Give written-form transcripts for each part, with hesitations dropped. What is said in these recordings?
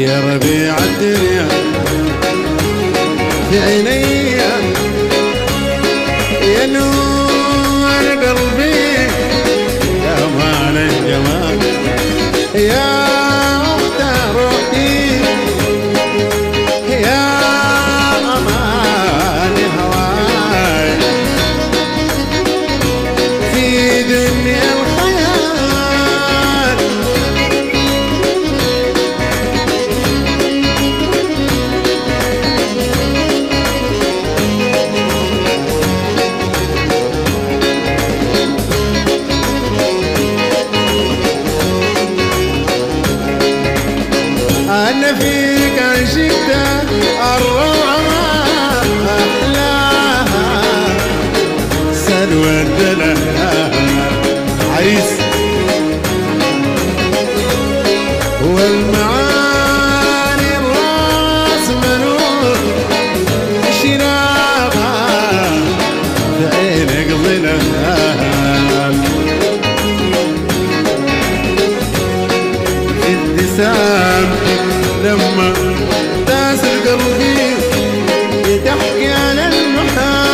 يا ربيع الدنيا في عيني يا نور قلبي يا مال الجمال يا مختار روحي يا أمان هواي في دنيا الخيال أنا فيك عشقت الروعة أحلاها سلوى الدلال عريس والمعاني الراس منور شراقها في عينك ظلال ابتسام لما داس قلبي تحكي عن المحال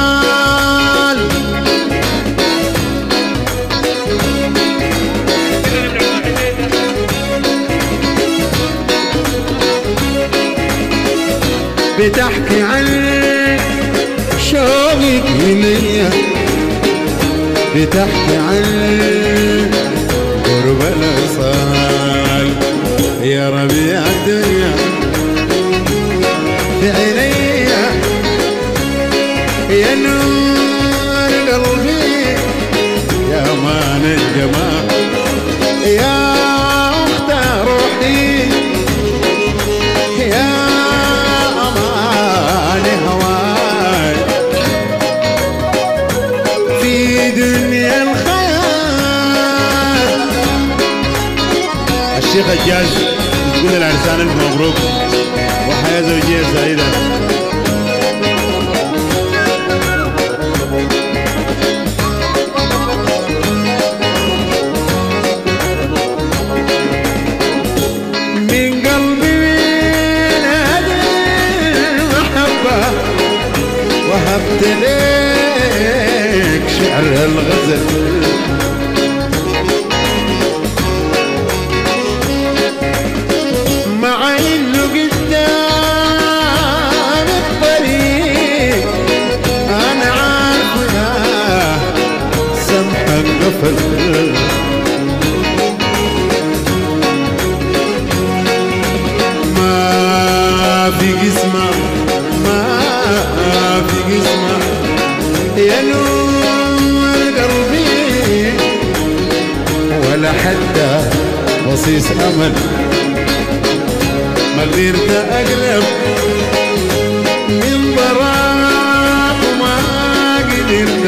بتحكي عن شوقك إليا بتحكي عن قرب الوصال يا ربيع الدنيا في عيني يا نور قلبي يا مان الجمال يا مختار روحي يا أمان هواي في دنيا الخيال. الشيخ الجاز تقول العرسان ألف مبروك وحياة زوجية سعيدة. من قلبي من هذه المحبة وهبت لك شعر الغزل مع انه قدام الطريق انا عارف يا سمحك قفل ما في قسمة ما في قسمة يا نور قلبي ولا حتى بصيص امل ما قدرت أقلب من ضراك وما قدرت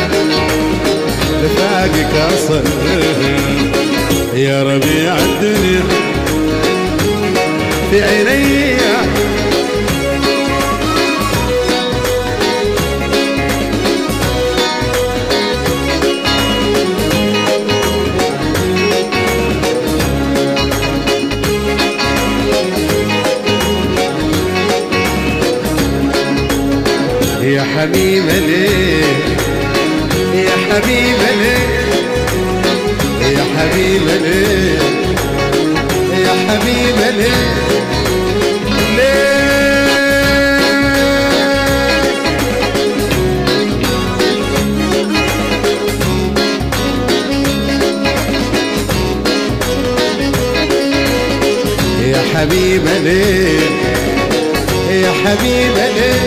لفاقك أصل يا ربيع الدنيا في عيني يا حبيبة ليه يا حبيبة ليه يا حبيبة ليه يا حبيبة ليه يا حبيبة ليه يا حبيبة ليه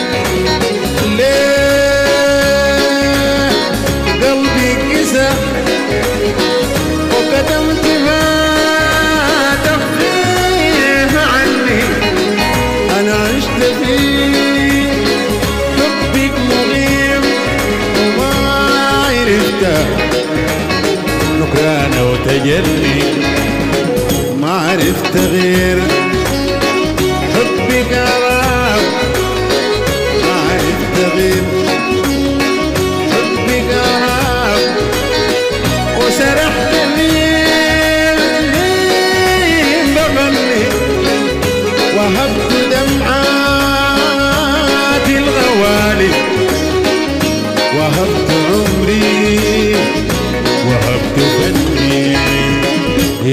قلبي كسى وكتمت ما تخفيه عني أنا عشت في حبك مغيب وما عرفت نكران وتجلي ما عرفت غير حبك أراب ما عرفت غير حبك أراب وسرحت الليل بغني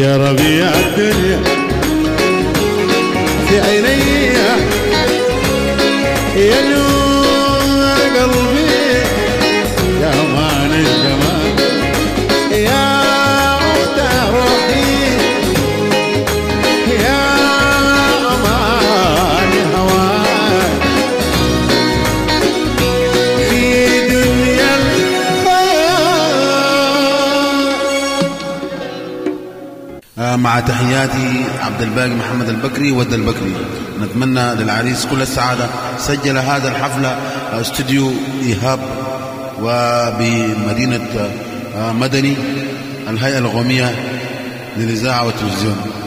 يا ربيع الدنيا في عيني يا نور قلبي يا مان الجمال يا أخت روحي يا أمان هواك في دنيا مع تحياتي عبد الباقي محمد البكري ود البكري. نتمنى للعريس كل السعادة. سجل هذا الحفلة استوديو إيهاب وبمدينة مدني الهيئة القومية للإذاعة والتلفزيون.